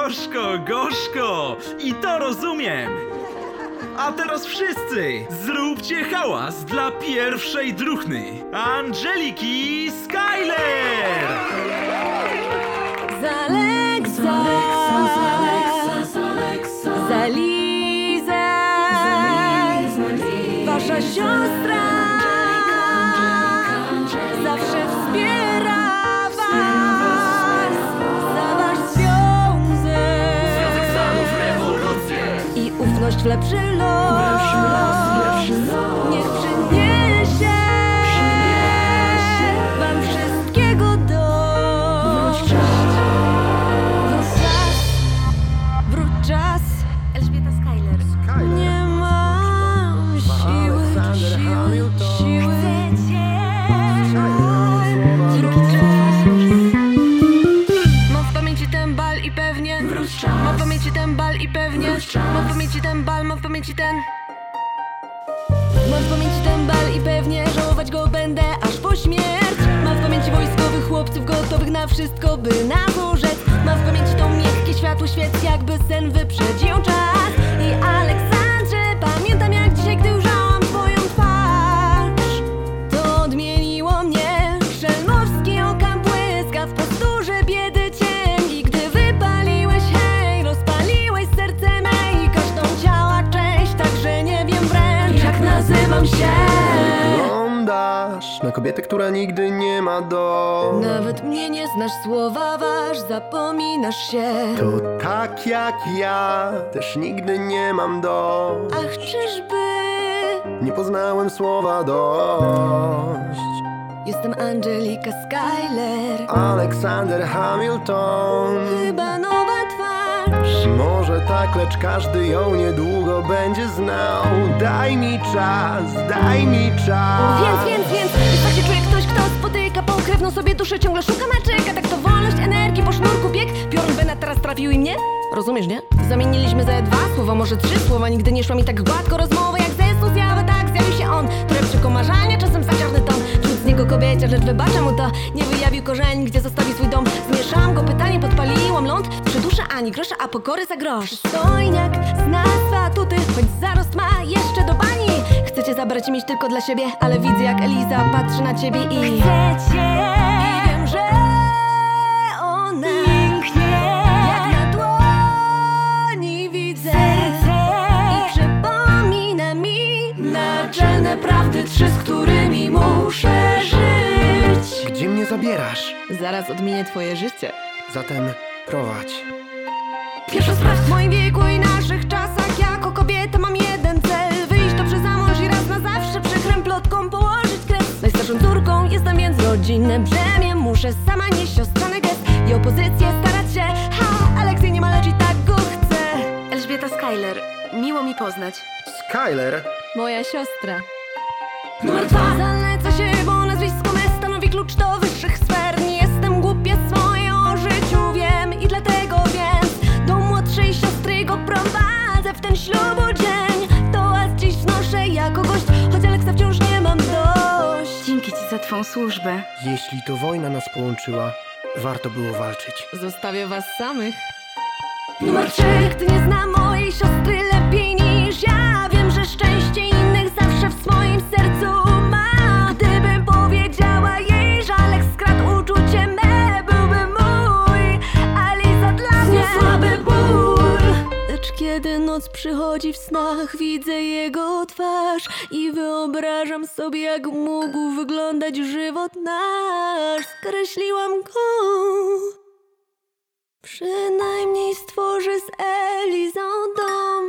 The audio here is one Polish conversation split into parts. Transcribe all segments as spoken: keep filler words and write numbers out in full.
gorzko, gorzko! I to rozumiem! A teraz wszyscy zróbcie hałas dla pierwszej druchny, Angeliki Skyler! Za Alexa, za Lizę, wasza siostra zawsze wspiera was, za wasz związek i ufność w lepszy los. Niech przyniesie wam wszystkiego dość. Wróć czas, Elżbieta Skyler. Nie mam siły, siły, siły. Mam w pamięci ten bal i pewnie mam w pamięci ten bal i pewnie mam w pamięci ten bal, mam w pamięci ten Mam w pamięci ten bal i pewnie żałować go będę aż po śmierć. Mam w pamięci wojskowych chłopców gotowych na wszystko, by nas urzec. Mam w pamięci to miękkie światło świec, jakby sen wyprzedził czas. I Aleksandrze, pamiętam jak dzisiaj, gdy ujrzałam twoją twarz. To odmieniło mnie, szelmowski oka błyska w posturze biedy cień. I gdy wypaliłeś, hej, rozpaliłeś serce me i każdą ciała część, także nie wiem wręcz jak nazywam się. Wyglądasz na kobietę, która nigdy nie ma do. Nawet mnie nie znasz, słowa waż, zapominasz się. To tak jak ja, też nigdy nie mam do. Ach, czyżby? Nie poznałem słowa dość. Jestem Angelika Skyler, Aleksander Hamilton. chyba nowa twarz. Może tak, lecz każdy ją niedługo będzie znał. Daj mi czas, daj mi czas. Więc, więc, więc, jest tak się czuje ktoś, kto spotyka pokrewną sobie duszę, ciągle szuka naczeka. Tak to wolność energii po sznurku bieg. Piorun Bena teraz trafił i mnie? Rozumiesz, nie? Zamieniliśmy ze dwa słowa, może trzy słowa. Nigdy nie szła mi tak gładko rozmowa jak ze stu zjawy, tak zjawił się on, który przy komarzanie czasem zaciągny ton. Wśród z niego kobiecie, lecz wybaczę mu to. Nie wyjawił korzeni, gdzie zostawi swój dom. Zmieszałam go pytanie, podpaliłam ląd. Przy duszy ani grosza, a pokory za grosz. Przystojniak z nas atuty, choć zarost ma jeszcze do bani. Chcecie zabrać i mieć tylko dla siebie, ale widzę jak Eliza patrzy na ciebie i chcecie. I wiem, że ona pięknie jak na dłoni widzę. I przypomina mi naczelne prawdy trzy, z którymi muszę żyć. Gdzie mnie zabierasz? Zaraz odmienię twoje życie. Zatem prowadź. Pierwsza sprawdź w moim wieku i naszych czasach. Jako kobieta mam jeden cel: wyjść dobrze za mąż i raz na zawsze przykrym plotką położyć kres. Najstarszą córką jestem, więc rodzinne brzemię muszę sama nieść, siostrzany gest i opozycję starać się. Ha, Aleksiej nie ma, lecz i tak go chcę. Elżbieta Skyler, miło mi poznać. Skyler? Moja siostra. Numer dwa. Zaleca się, bo nazwisko me stanowi klucz do wyższych sfer. Nie jestem głupia swoje o życiu wiem i dlatego więc do młodszej siostry go prowadzę w ten ślubu dzień. To was dziś wnoszę jako gość, choć Aleksa wciąż nie mam dość. Dzięki ci za twą służbę. Jeśli to wojna nas połączyła, warto było walczyć. Zostawię was samych. Numer trzy. Nikt nie zna mojej siostry lepiej niż ja. Wiem, że szczęście innych zawsze w swoim sercu ma. Gdybym powiedziała jej, że Aleks skradł uczucie me, byłby mój, a Liza dla mnie słaby ból. Lecz kiedy noc przychodzi w snach, widzę jego twarz i wyobrażam sobie, jak mógł wyglądać żywot nasz. Skreśliłam go. Przynajmniej stworzy z Elizą dom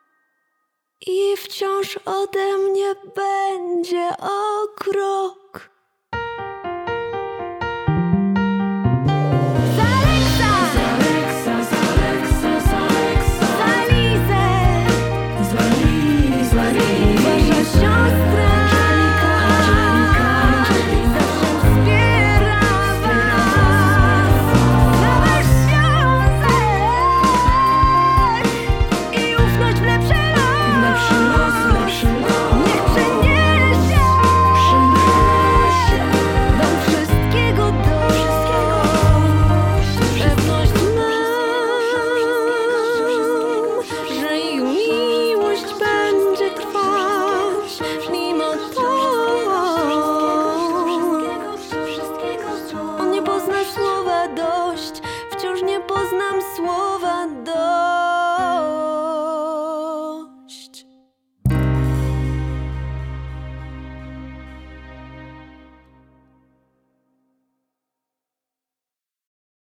i wciąż ode mnie będzie o krok